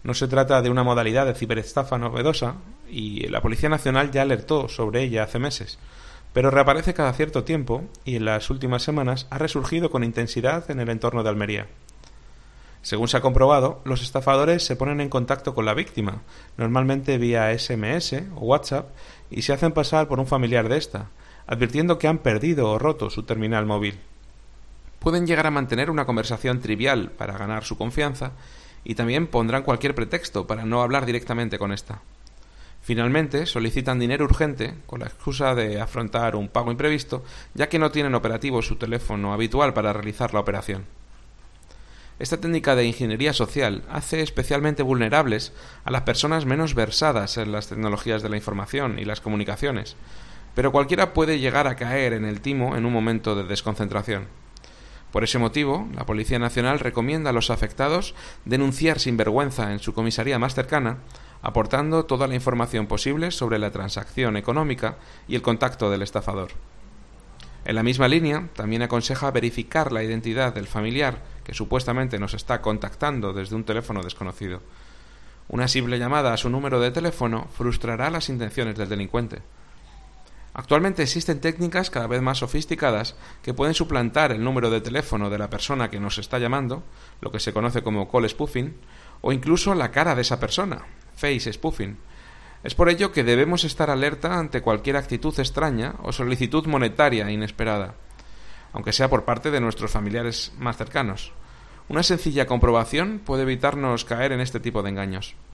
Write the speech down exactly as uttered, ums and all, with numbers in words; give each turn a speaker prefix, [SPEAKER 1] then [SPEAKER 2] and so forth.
[SPEAKER 1] No se trata de una modalidad de ciberestafa novedosa y la Policía Nacional ya alertó sobre ella hace meses, pero reaparece cada cierto tiempo y en las últimas semanas ha resurgido con intensidad en el entorno de Almería. Según se ha comprobado, los estafadores se ponen en contacto con la víctima, normalmente vía ese eme ese o WhatsApp, y se hacen pasar por un familiar de esta, advirtiendo que han perdido o roto su terminal móvil. Pueden llegar a mantener una conversación trivial para ganar su confianza y también pondrán cualquier pretexto para no hablar directamente con esta. Finalmente, solicitan dinero urgente con la excusa de afrontar un pago imprevisto, ya que no tienen operativo su teléfono habitual para realizar la operación. Esta técnica de ingeniería social hace especialmente vulnerables a las personas menos versadas en las tecnologías de la información y las comunicaciones, pero cualquiera puede llegar a caer en el timo en un momento de desconcentración. Por ese motivo, la Policía Nacional recomienda a los afectados denunciar sin vergüenza en su comisaría más cercana, aportando toda la información posible sobre la transacción económica y el contacto del estafador. En la misma línea, también aconseja verificar la identidad del familiar que supuestamente nos está contactando desde un teléfono desconocido. Una simple llamada a su número de teléfono frustrará las intenciones del delincuente. Actualmente existen técnicas cada vez más sofisticadas que pueden suplantar el número de teléfono de la persona que nos está llamando, lo que se conoce como call spoofing, o incluso la cara de esa persona, face spoofing. Es por ello que debemos estar alerta ante cualquier actitud extraña o solicitud monetaria inesperada, aunque sea por parte de nuestros familiares más cercanos. Una sencilla comprobación puede evitarnos caer en este tipo de engaños.